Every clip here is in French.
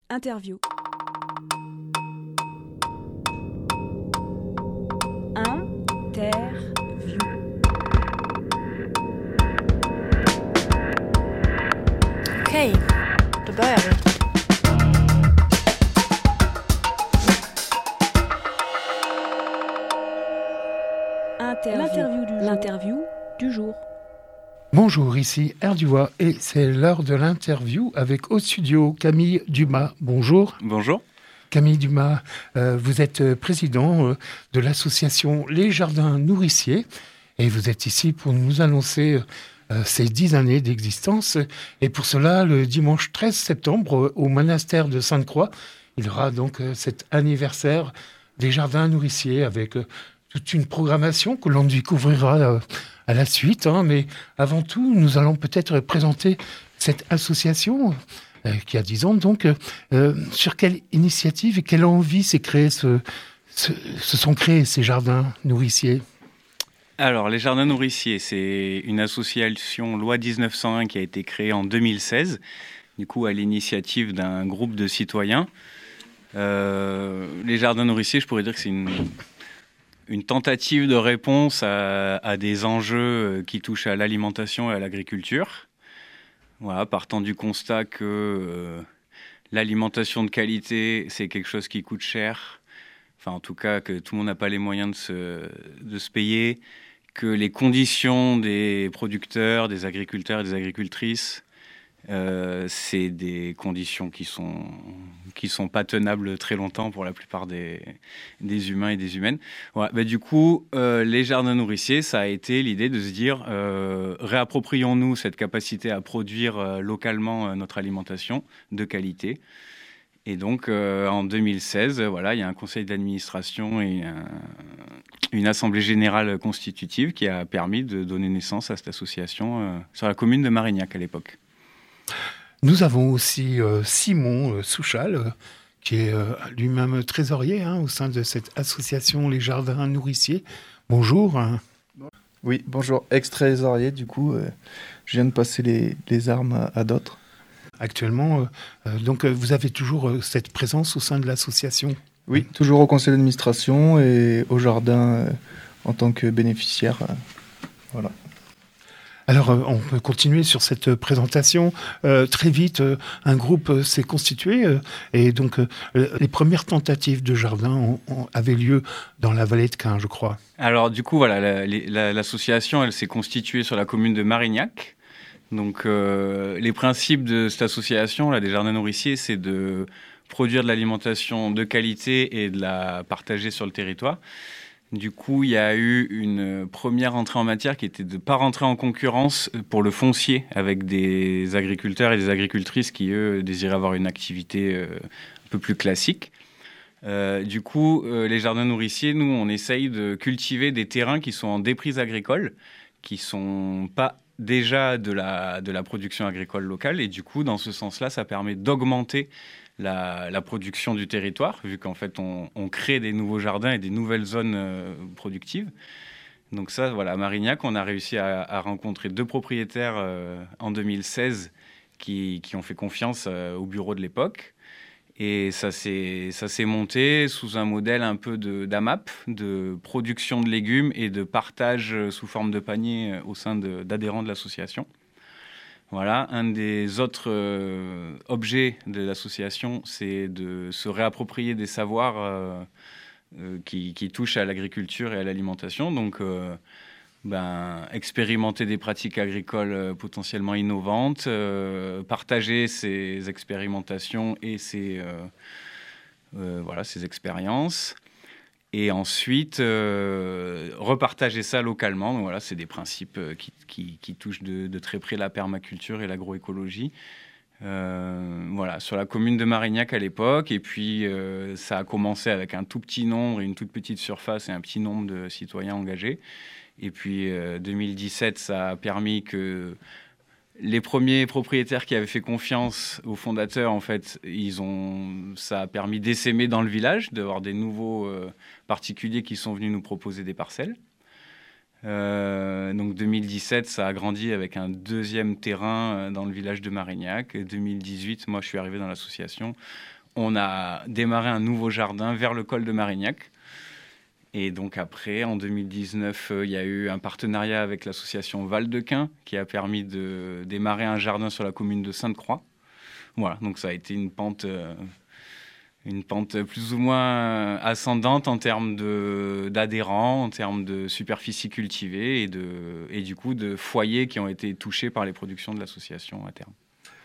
Interview. Interview. Okej, då börjar vi. L'interview du jour. Bonjour, ici Erduvois et c'est l'heure de l'interview avec au studio Camille Dumas. Bonjour. Bonjour. Camille Dumas, vous êtes président de l'association Les Jardins Nourriciers et vous êtes ici pour nous annoncer ces 10 années d'existence. Et pour cela, le dimanche 13 septembre, au monastère de Sainte-Croix, il y aura donc cet anniversaire des Jardins Nourriciers avec toute une programmation que l'on découvrira à la suite. Mais avant tout, nous allons peut-être présenter cette association qui a 10 ans. Donc, sur quelle initiative et quelle envie se sont créés ces jardins nourriciers ? Alors, les Jardins Nourriciers, c'est une association loi 1901 qui a été créée en 2016, du coup à l'initiative d'un groupe de citoyens. Les Jardins Nourriciers, je pourrais dire que c'est une tentative de réponse à des enjeux qui touchent à l'alimentation et à l'agriculture. Voilà, partant du constat que l'alimentation de qualité, c'est quelque chose qui coûte cher. Enfin, en tout cas, que tout le monde n'a pas les moyens de se payer. Que les conditions des producteurs, des agriculteurs et des agricultrices, c'est des conditions qui sont pas tenables très longtemps pour la plupart des humains et des humaines. Voilà. Du coup, les jardins nourriciers, ça a été l'idée de se dire réapproprions-nous cette capacité à produire localement notre alimentation de qualité. Et donc, en 2016, il y a un conseil d'administration et une assemblée générale constitutive qui a permis de donner naissance à cette association sur la commune de Marignac à l'époque. Nous avons aussi Simon Souchal, qui est lui-même trésorier au sein de cette association Les Jardins Nourriciers. Bonjour. Oui, bonjour. Ex-trésorier, du coup, je viens de passer les armes à d'autres. Actuellement, donc vous avez toujours cette présence au sein de l'association ? Oui, toujours au conseil d'administration et au jardin en tant que bénéficiaire. Voilà. Alors, on peut continuer sur cette présentation. Très vite, un groupe s'est constitué et donc les premières tentatives de jardin avaient lieu dans la vallée de Caen, je crois. Alors, du coup, l'association, elle s'est constituée sur la commune de Marignac. Donc, les principes de cette association, des Jardins Nourriciers, c'est de produire de l'alimentation de qualité et de la partager sur le territoire. Du coup, il y a eu une première entrée en matière qui était de ne pas rentrer en concurrence pour le foncier avec des agriculteurs et des agricultrices qui, eux, désiraient avoir une activité un peu plus classique. Du coup, les jardins nourriciers, nous, on essaye de cultiver des terrains qui sont en déprise agricole, qui ne sont pas déjà de la production agricole locale. Et du coup, dans ce sens-là, ça permet d'augmenter la production du territoire, vu qu'en fait, on crée des nouveaux jardins et des nouvelles zones productives. Donc ça, à Marignac, on a réussi à rencontrer 2 propriétaires en 2016 qui ont fait confiance au bureau de l'époque. Et ça s'est monté sous un modèle un peu d'AMAP, de production de légumes et de partage sous forme de panier au sein d'adhérents de l'association. Voilà, un des autres objets de l'association, c'est de se réapproprier des savoirs qui touchent à l'agriculture et à l'alimentation. Donc, expérimenter des pratiques agricoles potentiellement innovantes, partager ces expérimentations et ces expériences. Et ensuite, repartager ça localement. Donc c'est des principes qui touchent de très près la permaculture et l'agroécologie. Sur la commune de Marignac à l'époque. Et puis, ça a commencé avec un tout petit nombre, une toute petite surface et un petit nombre de citoyens engagés. Et puis, 2017, ça a permis que les premiers propriétaires qui avaient fait confiance aux fondateurs, en fait, ça a permis d'essaimer dans le village, d'avoir des nouveaux particuliers qui sont venus nous proposer des parcelles. Donc 2017, ça a grandi avec un 2e terrain dans le village de Marignac. Et 2018, moi, je suis arrivé dans l'association on a démarré un nouveau jardin vers le col de Marignac. Et donc après, en 2019, il y a eu un partenariat avec l'association Val-de-Quin qui a permis de démarrer un jardin sur la commune de Sainte-Croix. Voilà, donc ça a été une pente plus ou moins ascendante en termes d'adhérents, en termes de superficie cultivée et du coup de foyers qui ont été touchés par les productions de l'association à terme.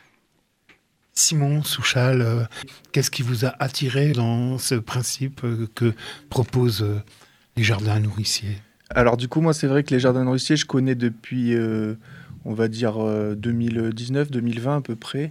Simon Souchal, qu'est-ce qui vous a attiré dans ce principe que proposent les jardins nourriciers ? Alors du coup, moi, c'est vrai que les jardins nourriciers, je connais depuis, on va dire, 2019-2020 à peu près.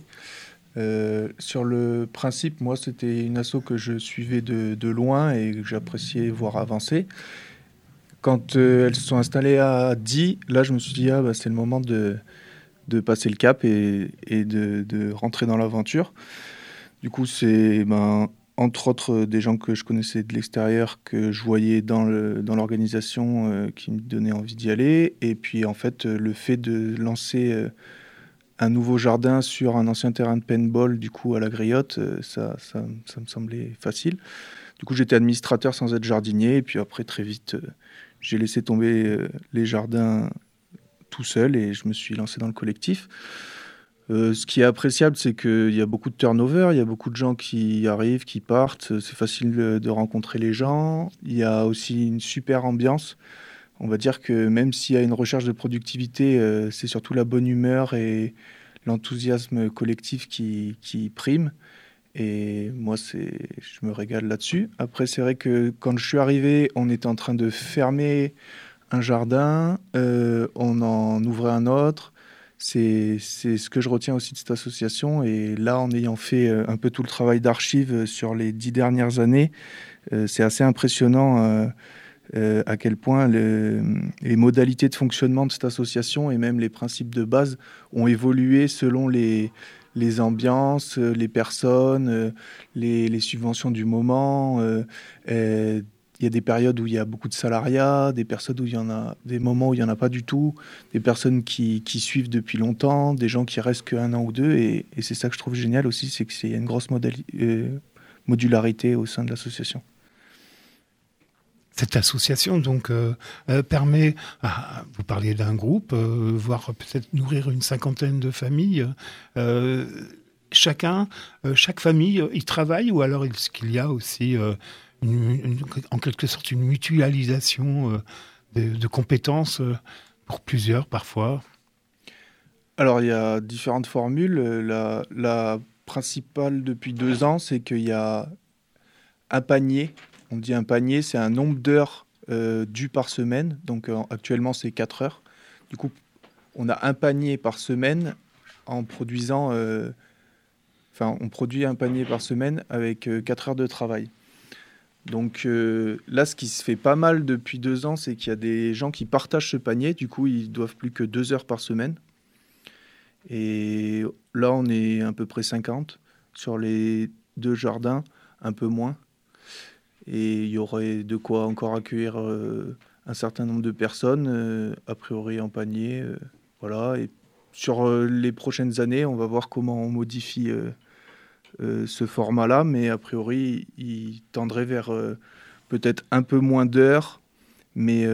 Sur le principe, moi, c'était une asso que je suivais de loin et que j'appréciais voir avancer. Quand elles se sont installées à Die, là, je me suis dit, c'est le moment de passer le cap et de rentrer dans l'aventure. Du coup, c'est entre autres des gens que je connaissais de l'extérieur, que je voyais dans l'organisation qui me donnaient envie d'y aller. Et puis, en fait, le fait de lancer un nouveau jardin sur un ancien terrain de paintball, du coup, à la Griotte, ça me semblait facile. Du coup, j'étais administrateur sans être jardinier. Et puis après, très vite, j'ai laissé tomber les jardins tout seul et je me suis lancé dans le collectif. Ce qui est appréciable, c'est qu'il y a beaucoup de turnover, il y a beaucoup de gens qui arrivent, qui partent, c'est facile de rencontrer les gens, il y a aussi une super ambiance. On va dire que même s'il y a une recherche de productivité, c'est surtout la bonne humeur et l'enthousiasme collectif qui prime. Et moi, je me régale là-dessus. Après, c'est vrai que quand je suis arrivé, on était en train de fermer un jardin, on en ouvrait un autre. C'est ce que je retiens aussi de cette association. Et là, en ayant fait un peu tout le travail d'archives sur les 10 dernières années, c'est assez impressionnant à quel point les modalités de fonctionnement de cette association et même les principes de base ont évolué selon les ambiances, les personnes, les subventions du moment. Il y a des périodes où il y a beaucoup de salariat, des moments où il n'y en a pas du tout, des personnes qui suivent depuis longtemps, des gens qui restent qu'un an ou deux. Et c'est ça que je trouve génial aussi, c'est qu'il y a une grosse modularité au sein de l'association. Cette association donc permet, vous parliez d'un groupe, voire peut-être nourrir une cinquantaine de familles. Chaque famille y travaille, ou alors est-ce qu'il y a aussi en quelque sorte une mutualisation de compétences pour plusieurs parfois? Alors il y a différentes formules. La principale depuis 2 ans, c'est qu'il y a un panier. On dit un panier, c'est un nombre d'heures dues par semaine. Donc actuellement, c'est 4 heures. Du coup, on a un panier par semaine en produisant... on produit un panier par semaine avec 4 heures de travail. Donc là, ce qui se fait pas mal depuis 2 ans, c'est qu'il y a des gens qui partagent ce panier. Du coup, ils doivent plus que 2 heures par semaine. Et là, on est à peu près 50. Sur les 2 jardins, un peu moins. Et il y aurait de quoi encore accueillir un certain nombre de personnes, a priori en panier. Voilà. Et sur les prochaines années, on va voir comment on modifie ce format-là, mais a priori, il tendrait vers peut-être un peu moins d'heures, mais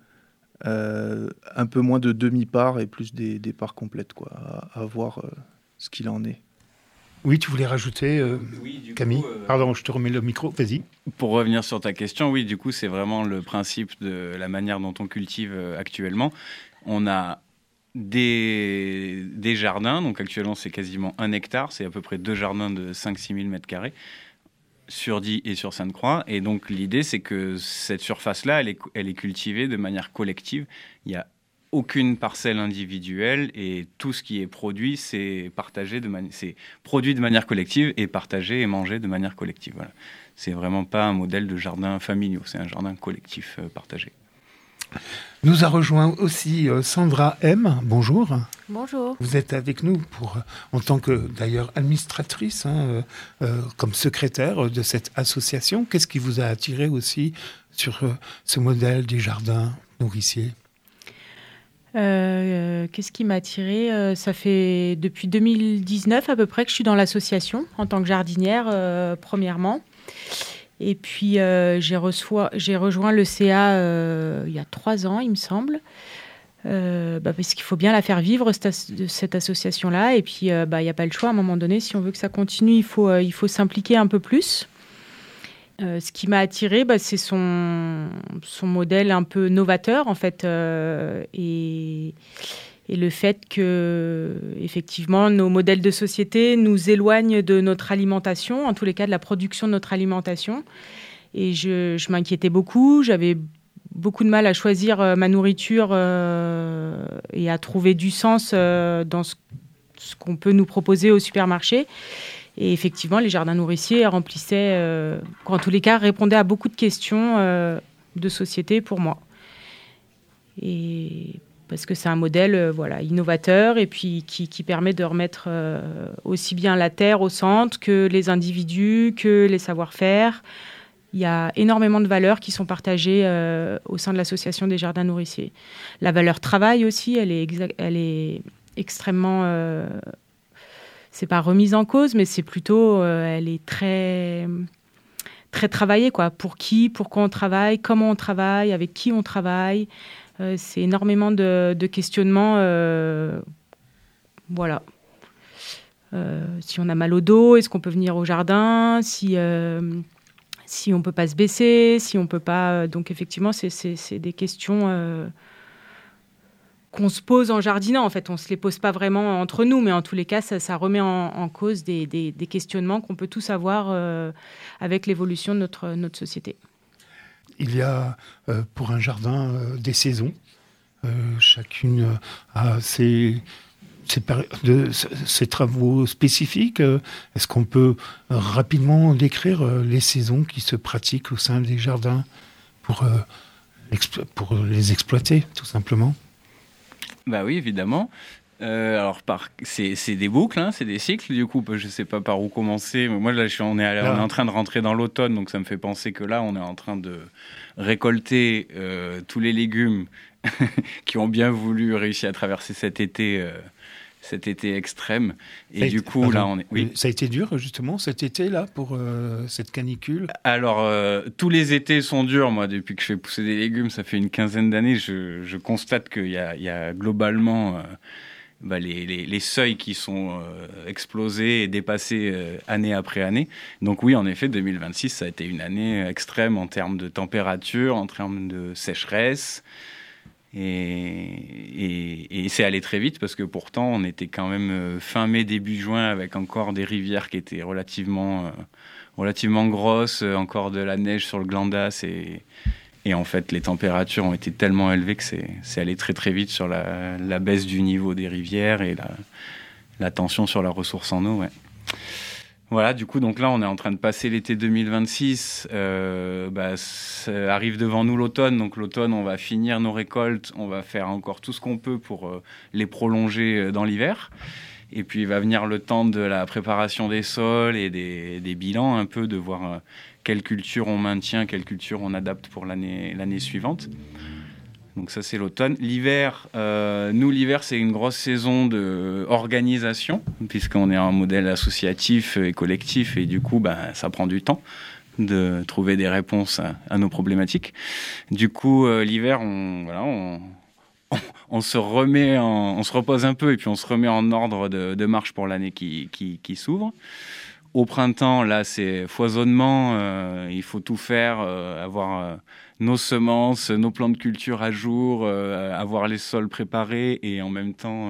un peu moins de demi-parts et plus des parts complètes, quoi, à voir ce qu'il en est. Oui, tu voulais rajouter, Camille. Pardon, je te remets le micro, vas-y. Pour revenir sur ta question, oui, du coup, c'est vraiment le principe de la manière dont on cultive actuellement. On a des jardins, donc actuellement c'est quasiment 1 hectare, c'est à peu près 2 jardins de 5-6 000 m² sur Die et sur Sainte-Croix. Et donc l'idée, c'est que cette surface-là, elle est cultivée de manière collective. Il n'y a aucune parcelle individuelle et tout ce qui est produit, c'est produit de manière collective et partagé et mangé de manière collective. Voilà. C'est vraiment pas un modèle de jardin familial, c'est un jardin collectif partagé. Nous a rejoint aussi Sandra M. Bonjour. Bonjour. Vous êtes avec nous en tant que d'ailleurs administratrice, comme secrétaire de cette association. Qu'est-ce qui vous a attiré aussi sur ce modèle des jardins nourriciers ? Qu'est-ce qui m'a attirée? Ça fait depuis 2019 à peu près que je suis dans l'association en tant que jardinière, premièrement. Et puis j'ai rejoint le CA il y a 3 ans, il me semble. Parce qu'il faut bien la faire vivre, cette association-là. Et puis, il n'y a pas le choix. À un moment donné, si on veut que ça continue, il faut s'impliquer un peu plus. Ce qui m'a attirée, c'est son modèle un peu novateur, en fait. Et le fait que, effectivement, nos modèles de société nous éloignent de notre alimentation, en tous les cas de la production de notre alimentation. Et je m'inquiétais beaucoup. J'avais beaucoup de mal à choisir ma nourriture et à trouver du sens dans ce qu'on peut nous proposer au supermarché. Et effectivement, les jardins nourriciers remplissaient, en tous les cas, répondaient à beaucoup de questions de société pour moi. Et parce que c'est un modèle innovateur et puis qui permet de remettre aussi bien la terre au centre que les individus, que les savoir-faire. Il y a énormément de valeurs qui sont partagées au sein de l'association des jardins nourriciers. La valeur travail aussi, elle est extrêmement... c'est pas remise en cause, mais c'est plutôt... elle est très, très travaillée, quoi. Pour qui, pourquoi on travaille, comment on travaille, avec qui on travaille. C'est énormément de questionnements. Voilà. Si on a mal au dos, est-ce qu'on peut venir au jardin ? Si on ne peut pas se baisser, si on ne peut pas... Donc, effectivement, c'est des questions qu'on se pose en jardinant. En fait, on ne se les pose pas vraiment entre nous, mais en tous les cas, ça remet en cause des questionnements qu'on peut tous avoir avec l'évolution de notre société. Il y a pour un jardin des saisons. Chacune a ses travaux spécifiques. Est-ce qu'on peut rapidement décrire les saisons qui se pratiquent au sein des jardins pour les exploiter, tout simplement? Bah oui, évidemment. Alors, c'est des boucles, hein, c'est des cycles. Du coup, je ne sais pas par où commencer. Mais moi, là, on est en train de rentrer dans l'automne, donc ça me fait penser que là, on est en train de récolter tous les légumes qui ont bien voulu réussir à traverser cet été extrême. Et du coup, là, on est... Oui. Ça a été dur, justement, cet été-là, pour cette canicule? Alors, tous les étés sont durs. Moi, depuis que je fais pousser des légumes, ça fait une quinzaine d'années, je constate qu'il y a globalement les seuils qui sont explosés et dépassés année après année. Donc oui, en effet, 2026, ça a été une année extrême en termes de température, en termes de sécheresse. Et c'est allé très vite parce que pourtant on était quand même fin mai, début juin avec encore des rivières qui étaient relativement grosses, encore de la neige sur le Glandas et en fait les températures ont été tellement élevées que c'est allé très très vite sur la baisse du niveau des rivières et la tension sur la ressource en eau. Ouais. Voilà, du coup, donc là, on est en train de passer l'été 2026. Ça arrive devant nous l'automne. Donc l'automne, on va finir nos récoltes. On va faire encore tout ce qu'on peut pour les prolonger dans l'hiver. Et puis, il va venir le temps de la préparation des sols et des bilans un peu, de voir quelle culture on maintient, quelle culture on adapte pour l'année suivante. Donc ça, c'est l'automne. L'hiver, l'hiver, c'est une grosse saison d'organisation, puisqu'on est un modèle associatif et collectif, et du coup, ça prend du temps de trouver des réponses à nos problématiques. Du coup, l'hiver, on se remet, on se repose un peu, et puis on se remet en ordre de marche pour l'année qui s'ouvre. Au printemps, là, c'est foisonnement. Il faut tout faire, avoir nos semences, nos plans de culture à jour, avoir les sols préparés et en même temps,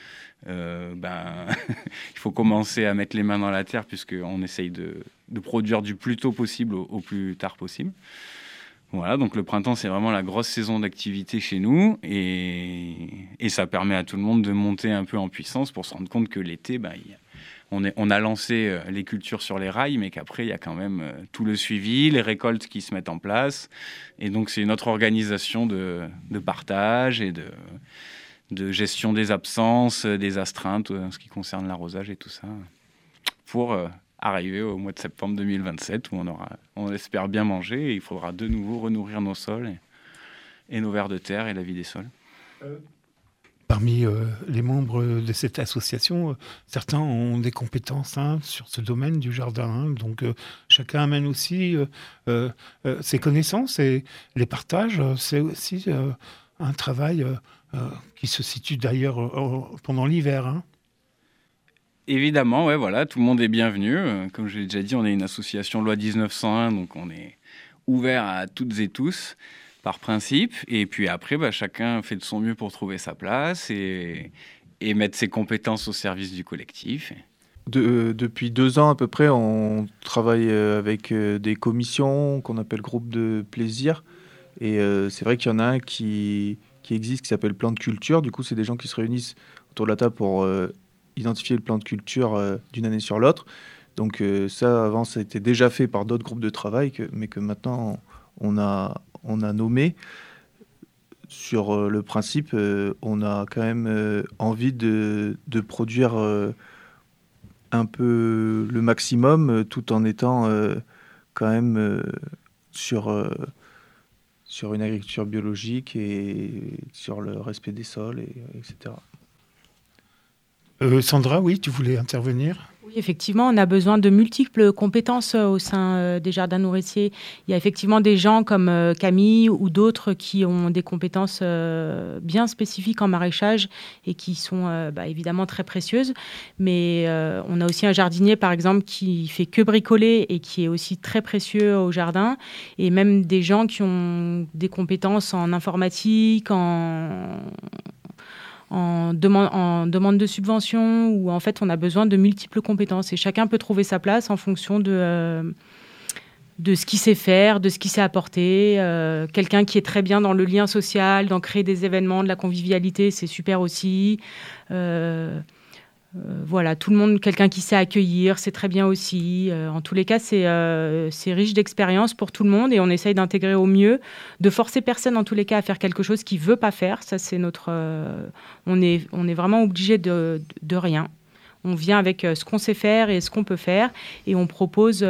il faut commencer à mettre les mains dans la terre puisqu'on essaye de produire du plus tôt possible au plus tard possible. Voilà, donc le printemps, c'est vraiment la grosse saison d'activité chez nous et ça permet à tout le monde de monter un peu en puissance pour se rendre compte que l'été, on a lancé les cultures sur les rails, mais qu'après, il y a quand même tout le suivi, les récoltes qui se mettent en place. Et donc, c'est une autre organisation de partage et de gestion des absences, des astreintes, en ce qui concerne l'arrosage et tout ça, pour arriver au mois de septembre 2027, où on espère bien manger et il faudra de nouveau renourrir nos sols et nos vers de terre et la vie des sols. Parmi les membres de cette association, certains ont des compétences sur ce domaine du jardin. Donc chacun amène aussi ses connaissances et les partage. C'est aussi un travail qui se situe d'ailleurs pendant l'hiver. Évidemment, ouais, voilà, tout le monde est bienvenu. Comme je l'ai déjà dit, on est une association loi 1901, donc on est ouvert à toutes et tous, par principe. Et puis après, chacun fait de son mieux pour trouver sa place et mettre ses compétences au service du collectif. Depuis 2 ans à peu près, on travaille avec des commissions qu'on appelle groupes de plaisir. Et c'est vrai qu'il y en a un qui existe, qui s'appelle Plan de Culture. Du coup, c'est des gens qui se réunissent autour de la table pour identifier le plan de culture d'une année sur l'autre. Donc ça, avant, ça a été déjà fait par d'autres groupes de travail, mais que maintenant, on a nommé. Sur le principe, on a quand même envie de produire un peu le maximum, tout en étant quand même sur une agriculture biologique et sur le respect des sols, etc. Sandra, oui, tu voulais intervenir ? Oui, effectivement, on a besoin de multiples compétences au sein des jardins nourriciers. Il y a effectivement des gens comme Camille ou d'autres qui ont des compétences bien spécifiques en maraîchage et qui sont évidemment très précieuses. Mais on a aussi un jardinier, par exemple, qui fait que bricoler et qui est aussi très précieux au jardin. Et même des gens qui ont des compétences en informatique, en demande de subvention, où en fait on a besoin de multiples compétences et chacun peut trouver sa place en fonction de ce qu'il sait faire, de ce qu'il sait apporter. Quelqu'un qui est très bien dans le lien social, dans créer des événements, de la convivialité, c'est super aussi. Voilà, tout le monde, quelqu'un qui sait accueillir, c'est très bien aussi. En tous les cas, c'est riche d'expérience pour tout le monde et on essaye d'intégrer au mieux, de forcer personne en tous les cas à faire quelque chose qu'il ne veut pas faire. Ça, c'est notre... on est vraiment obligé de rien. On vient avec ce qu'on sait faire et ce qu'on peut faire et on propose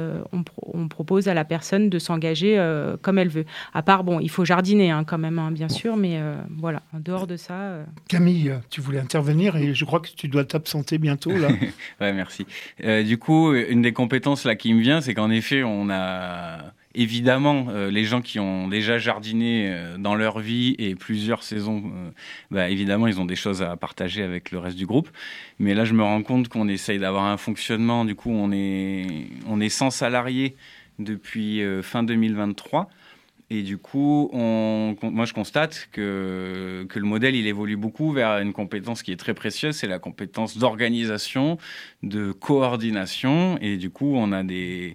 à la personne de s'engager comme elle veut. À part, il faut jardiner quand même, bien sûr, mais voilà, en dehors de ça... Camille, tu voulais intervenir et je crois que tu dois t'absenter bientôt, là. Ouais, merci. Du coup, une des compétences là qui me vient, c'est qu'en effet, on a... Évidemment, les gens qui ont déjà jardiné dans leur vie et plusieurs saisons, évidemment, ils ont des choses à partager avec le reste du groupe. Mais là, je me rends compte qu'on essaye d'avoir un fonctionnement. Du coup, on est 100 salariés depuis fin 2023. Et du coup, moi, je constate que le modèle, il évolue beaucoup vers une compétence qui est très précieuse. C'est la compétence d'organisation, de coordination. Et du coup, on a des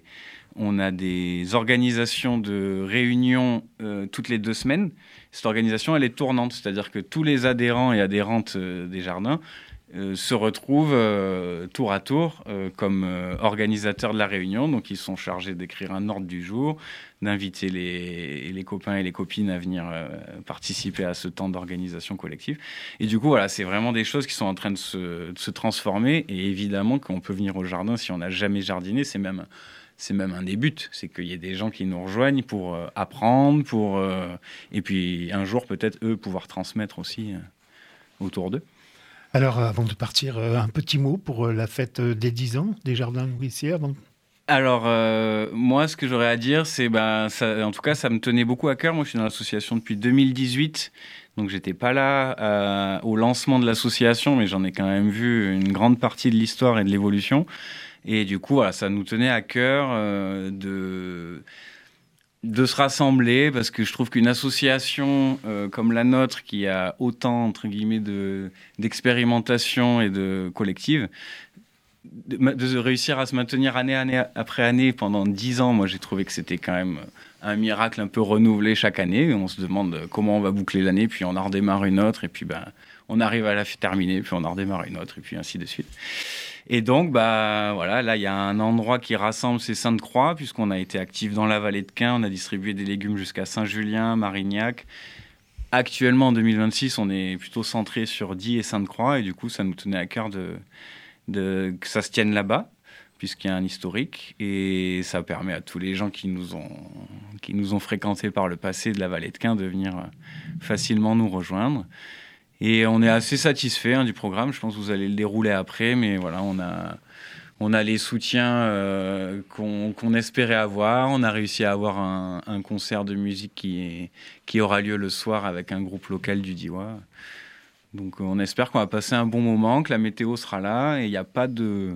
organisations de réunions toutes les 2 semaines. Cette organisation, elle est tournante, c'est-à-dire que tous les adhérents et adhérentes des jardins se retrouvent tour à tour comme organisateurs de la réunion. Donc, ils sont chargés d'écrire un ordre du jour, d'inviter les copains et les copines à venir participer à ce temps d'organisation collective. Et du coup, voilà, c'est vraiment des choses qui sont en train de se transformer. Et évidemment qu'on peut venir au jardin si on n'a jamais jardiné, c'est même un des buts, c'est qu'il y ait des gens qui nous rejoignent pour apprendre, et puis un jour peut-être eux pouvoir transmettre aussi autour d'eux. Alors avant de partir, un petit mot pour la fête des 10 ans des jardins nourriciers avant. Alors moi ce que j'aurais à dire c'est en tout cas ça me tenait beaucoup à cœur. Moi je suis dans l'association depuis 2018. Donc j'étais pas là au lancement de l'association, mais j'en ai quand même vu une grande partie de l'histoire et de l'évolution. Et du coup, voilà, ça nous tenait à cœur de se rassembler parce que je trouve qu'une association comme la nôtre, qui a autant, entre guillemets, d'expérimentation et de collective, de réussir à se maintenir année après année pendant 10 ans, moi j'ai trouvé que c'était quand même un miracle un peu renouvelé chaque année. On se demande comment on va boucler l'année, puis on en redémarre une autre, et puis on arrive à la terminer, puis on en redémarre une autre, et puis ainsi de suite. Et donc, voilà, là, il y a un endroit qui rassemble ces Sainte-Croix, puisqu'on a été actifs dans la vallée de Quin, on a distribué des légumes jusqu'à Saint-Julien, Marignac. Actuellement, en 2026, on est plutôt centré sur Die et Sainte-Croix, et du coup, ça nous tenait à cœur que ça se tienne là-bas, puisqu'il y a un historique, et ça permet à tous les gens qui nous ont fréquentés par le passé de la vallée de Quin de venir facilement nous rejoindre. Et on est assez satisfait du programme. Je pense que vous allez le dérouler après, mais voilà, on a les soutiens qu'on espérait avoir. On a réussi à avoir un concert de musique qui aura lieu le soir avec un groupe local du Diois. Donc on espère qu'on va passer un bon moment, que la météo sera là, et il n'y a pas de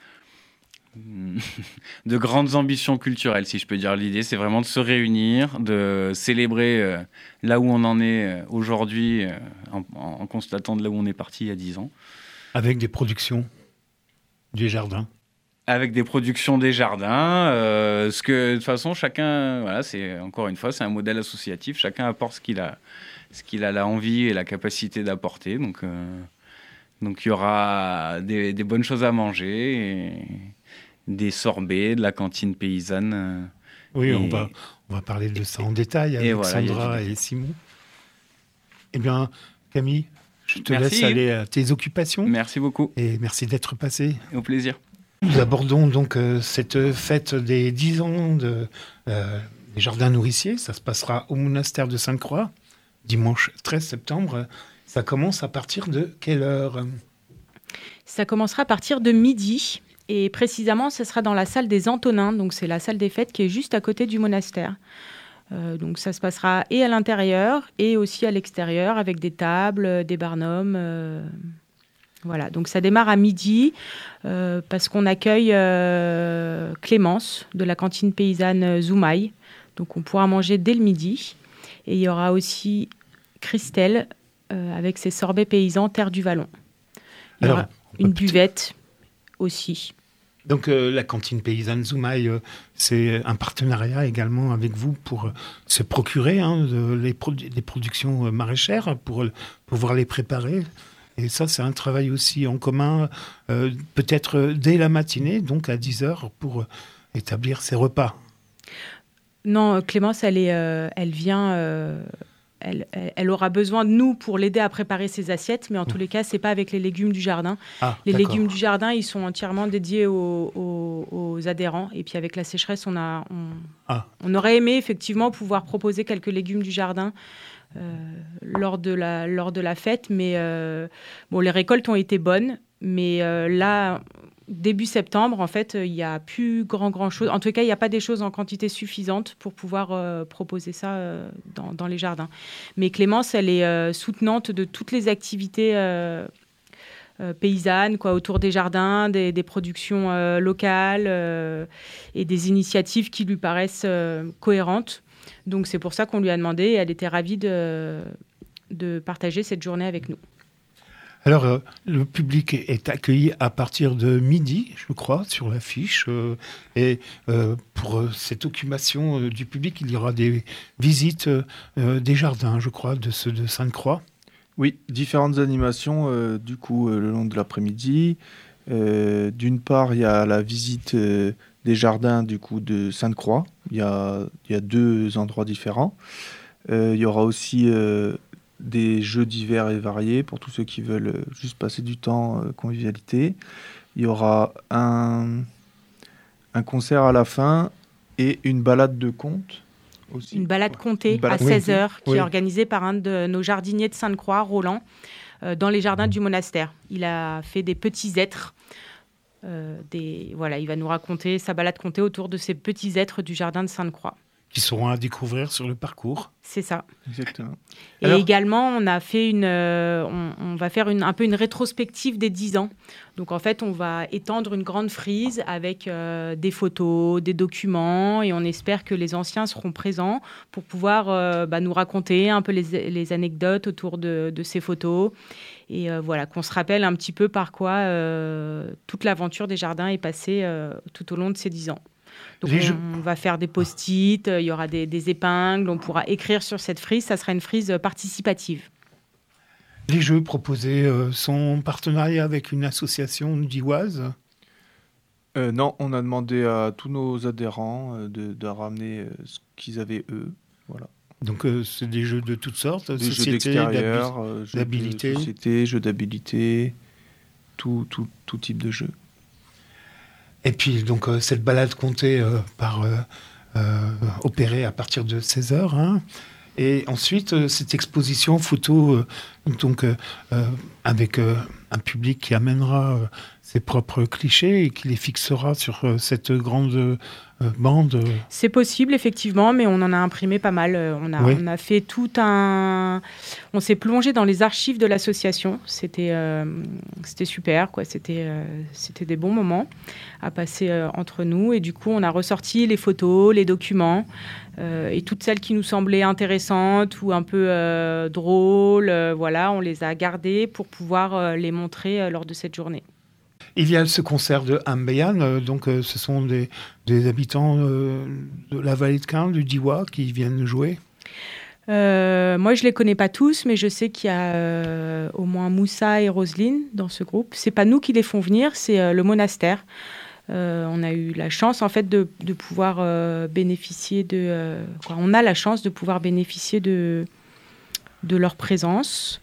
grandes ambitions culturelles, si je peux dire. L'idée, c'est vraiment de se réunir, de célébrer là où on en est aujourd'hui, en constatant de là où on est parti il y a 10 ans. Avec des productions des jardins. Avec des productions des jardins, ce que de toute façon chacun, voilà, c'est encore une fois, c'est un modèle associatif. Chacun apporte ce qu'il a la envie et la capacité d'apporter. Donc il y aura des bonnes choses à manger, et des sorbets, de la cantine paysanne. Oui, on va parler de ça en détail avec Sandra et Simon. Eh bien, Camille, je te laisse aller à tes occupations. Merci beaucoup. Et merci d'être passé. Au plaisir. Nous abordons donc cette fête des 10 ans des Jardins Nourriciers. Ça se passera au monastère de Sainte-Croix, dimanche 13 septembre. Ça commence à partir de quelle heure ? Ça commencera à partir de midi. Et précisément, ce sera dans la salle des Antonins. Donc, c'est la salle des fêtes qui est juste à côté du monastère. Donc, ça se passera et à l'intérieur et aussi à l'extérieur avec des tables, des barnums. Voilà, donc ça démarre à midi parce qu'on accueille Clémence de la cantine paysanne Zoumaï. Donc on pourra manger dès le midi. Et il y aura aussi Christelle avec ses sorbets paysans Terre du Vallon. Il y aura une buvette aussi. Donc la cantine paysanne Zoumaï, c'est un partenariat également avec vous pour se procurer des productions maraîchères, pour pouvoir les préparer. Et ça, c'est un travail aussi en commun, peut-être dès la matinée, donc à 10h, pour établir ses repas. Non, Clémence, elle aura besoin de nous pour l'aider à préparer ses assiettes, mais en tous les cas, c'est pas avec les légumes du jardin. Les légumes du jardin, ils sont entièrement dédiés aux adhérents. Et puis avec la sécheresse, on aurait aimé effectivement pouvoir proposer quelques légumes du jardin lors de la fête, mais les récoltes ont été bonnes, mais là, début septembre, en fait, il n'y a plus grand chose. En tout cas, il n'y a pas des choses en quantité suffisante pour pouvoir proposer ça dans les jardins. Mais Clémence, elle est soutenante de toutes les activités paysannes, autour des jardins, des productions locales et des initiatives qui lui paraissent cohérentes. Donc c'est pour ça qu'on lui a demandé, et elle était ravie de partager cette journée avec nous. Alors, le public est accueilli à partir de midi, je crois, sur l'affiche. Et pour cette occupation du public, il y aura des visites des jardins, je crois, de ceux de Sainte-Croix. Oui, différentes animations, le long de l'après-midi. D'une part, il y a la visite des jardins de Sainte-Croix. Il y a 2 endroits différents. Il y aura aussi des jeux divers et variés pour tous ceux qui veulent juste passer du temps, convivialité. Il y aura un concert à la fin et une balade de contes aussi. Une balade contée à 16h qui est organisée par un de nos jardiniers de Sainte-Croix, Roland, dans les jardins du monastère. Il a fait des petits êtres. Il va nous raconter sa balade contée autour de ces petits êtres du jardin de Sainte-Croix. Qui seront à découvrir sur le parcours. C'est ça. Exactement. Et également, on a fait on va faire un peu une rétrospective des 10 ans. Donc en fait, on va étendre une grande frise avec des photos, des documents, et on espère que les anciens seront présents pour pouvoir nous raconter un peu les anecdotes autour de ces photos. Et qu'on se rappelle un petit peu par quoi toute l'aventure des jardins est passée tout au long de ces 10 ans. Donc on va faire des post-it, il y aura des épingles, on pourra écrire sur cette frise, ça sera une frise participative. Les jeux proposés sont en partenariat avec une association dioise ? Non, on a demandé à tous nos adhérents de ramener ce qu'ils avaient eux. Voilà. Donc c'est des jeux de toutes sortes, des jeux d'extérieur, d'habilité, jeux d'habilité, tout type de jeu. Et puis donc cette balade comptée opérée à partir de 16h. Et ensuite, cette exposition photo, avec un public qui amènera ses propres clichés et qui les fixera sur cette grande bande. C'est possible, effectivement, mais on en a imprimé pas mal. On a fait on s'est plongé dans les archives de l'association. C'était super, quoi. C'était des bons moments à passer entre nous. Et du coup, on a ressorti les photos, les documents, et toutes celles qui nous semblaient intéressantes ou un peu drôles. Voilà, on les a gardées pour pouvoir les montrer lors de cette journée. Il y a ce concert de Ambeyan, ce sont des habitants de la vallée de Caen, du Diois, qui viennent jouer. Moi, je les connais pas tous, mais je sais qu'il y a au moins Moussa et Roselyne dans ce groupe. C'est pas nous qui les font venir, c'est le monastère. On a eu la chance, en fait, de pouvoir bénéficier on a la chance de pouvoir bénéficier de leur présence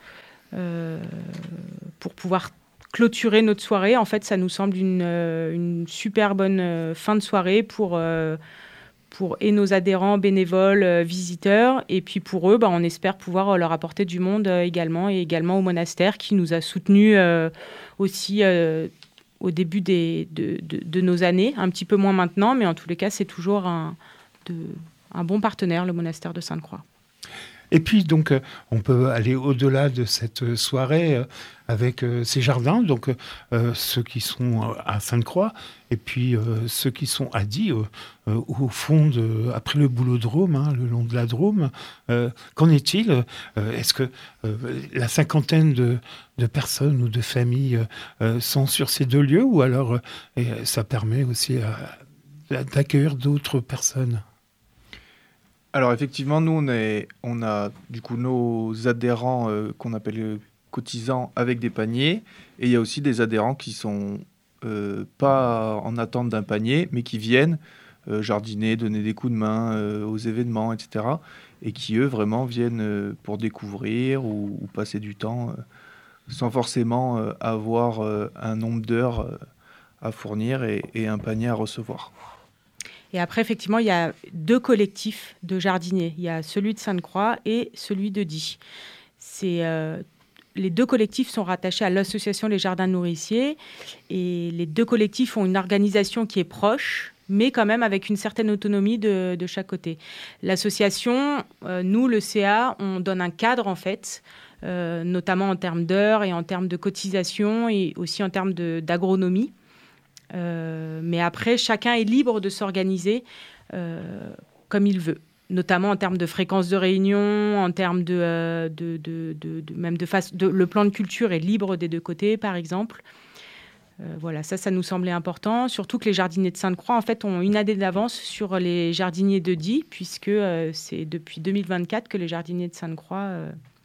pour pouvoir clôturer notre soirée. En fait, ça nous semble une super bonne fin de soirée pour et nos adhérents, bénévoles, visiteurs. Et puis pour eux, on espère pouvoir leur apporter du monde également, et également au monastère qui nous a soutenus aussi au début de nos années, un petit peu moins maintenant, mais en tous les cas, c'est toujours un bon partenaire, le monastère de Sainte-Croix. Et puis, on peut aller au-delà de cette soirée avec ces jardins, ceux qui sont à Sainte-Croix, et puis ceux qui sont à Die, au fond, après le boulodrome, le long de la Drôme. Qu'en est-il ? Est-ce que la cinquantaine de personnes ou de familles sont sur ces deux lieux, ou alors ça permet aussi d'accueillir d'autres personnes ? Alors effectivement, nous, on a du coup nos adhérents qu'on appelle cotisants avec des paniers. Et il y a aussi des adhérents qui sont pas en attente d'un panier, mais qui viennent jardiner, donner des coups de main aux événements, etc. Et qui, eux, vraiment viennent pour découvrir ou passer du temps sans forcément avoir un nombre d'heures à fournir et un panier à recevoir. Et après, effectivement, il y a deux collectifs de jardiniers. Il y a celui de Sainte-Croix et celui de Die. Les deux collectifs sont rattachés à l'association Les Jardins Nourriciers. Et les deux collectifs ont une organisation qui est proche, mais quand même avec une certaine autonomie de chaque côté. L'association, nous, le CA, on donne un cadre, en fait, notamment en termes d'heures et en termes de cotisation et aussi en termes d'agronomie. Mais après, chacun est libre de s'organiser comme il veut, notamment en termes de fréquence de réunion, en termes le plan de culture est libre des deux côtés, par exemple. Voilà, ça nous semblait important, surtout que les jardiniers de Sainte-Croix, en fait, ont une année d'avance sur les jardiniers de Die, puisque c'est depuis 2024 que les jardiniers de Sainte-Croix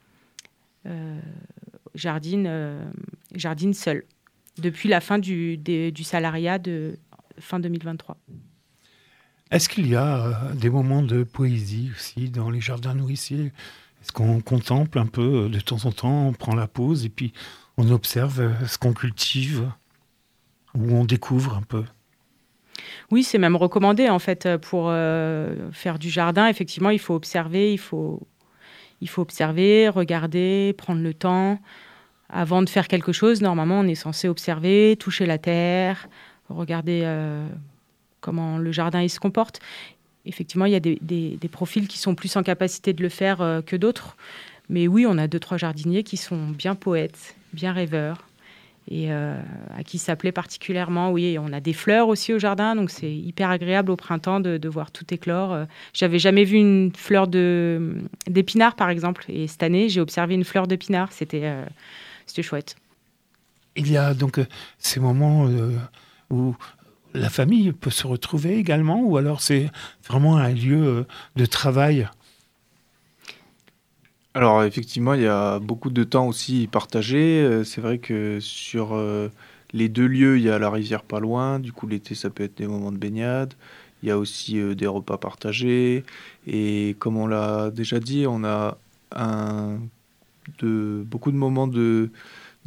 jardinent seuls, depuis la fin du salariat de fin 2023. Est-ce qu'il y a des moments de poésie aussi dans les jardins nourriciers ? Est-ce qu'on contemple un peu de temps en temps, on prend la pause et puis on observe ce qu'on cultive ou on découvre un peu ? Oui, c'est même recommandé en fait pour faire du jardin. Effectivement, il faut observer, il faut observer, regarder, prendre le temps. Avant de faire quelque chose, normalement, on est censé observer, toucher la terre, regarder comment le jardin il se comporte. Effectivement, il y a des profils qui sont plus en capacité de le faire que d'autres. Mais oui, on a 2-3 jardiniers qui sont bien poètes, bien rêveurs, et à qui ça plaît particulièrement. Oui, on a des fleurs aussi au jardin, donc c'est hyper agréable au printemps de voir tout éclore. J'avais jamais vu une fleur d'épinard, par exemple. Et cette année, j'ai observé une fleur d'épinard. C'était chouette. Il y a donc ces moments où la famille peut se retrouver également, ou alors c'est vraiment un lieu de travail ? Alors effectivement, il y a beaucoup de temps aussi partagé. C'est vrai que sur les deux lieux, il y a la rivière pas loin. Du coup, l'été, ça peut être des moments de baignade. Il y a aussi des repas partagés. Et comme on l'a déjà dit, on a beaucoup de moments de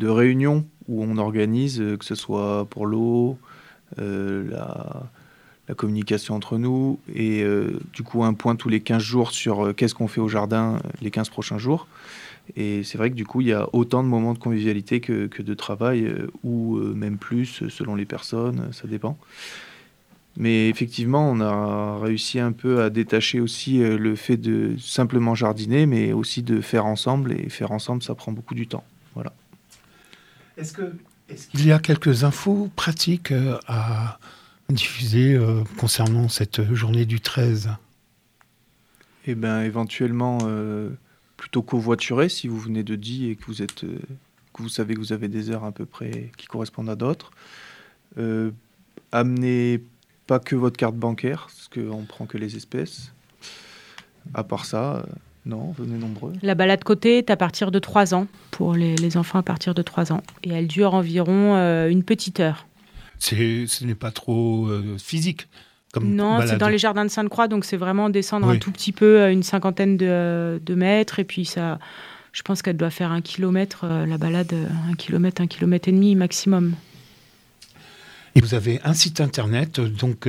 réunion où on organise, que ce soit pour l'eau, la la communication entre nous et du coup un point tous les 15 jours sur qu'est-ce qu'on fait au jardin les 15 prochains jours. Et c'est vrai que du coup, il y a autant de moments de convivialité que de travail, ou même plus, selon les personnes, ça dépend. Mais effectivement, on a réussi un peu à détacher aussi le fait de simplement jardiner, mais aussi de faire ensemble. Et faire ensemble, ça prend beaucoup du temps. Voilà. Est-ce qu'il y a quelques infos pratiques à diffuser concernant cette journée du 13 ? Eh bien, éventuellement... plutôt covoiturer si vous venez de Die et que vous savez que vous avez des heures à peu près qui correspondent à d'autres. Amenez pas que votre carte bancaire, parce qu'on prend que les espèces. À part ça, non, venez nombreux. La balade côté est à partir de 3 ans, pour les enfants à partir de 3 ans. Et elle dure environ une petite heure. Ce n'est pas trop physique. Non, c'est dans les jardins de Sainte-Croix, donc c'est vraiment descendre un tout petit peu, une 50aine de mètres, et puis ça, je pense qu'elle doit faire 1 kilomètre, la balade, 1 kilomètre, 1,5 kilomètres maximum. Et vous avez un site internet, donc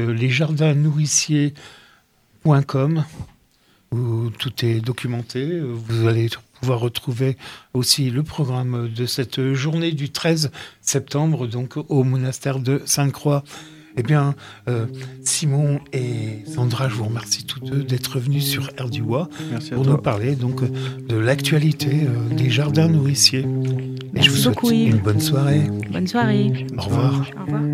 lesjardinnourriciers.com, où tout est documenté. Vous allez pouvoir retrouver aussi le programme de cette journée du 13 septembre, donc au monastère de Sainte-Croix. Eh bien, Simon et Sandra, je vous remercie tous deux d'être venus sur RDUA pour nous parler donc, de l'actualité des jardins nourriciers. Et je vous souhaite une bonne soirée. Bonne soirée. Au revoir. Au revoir.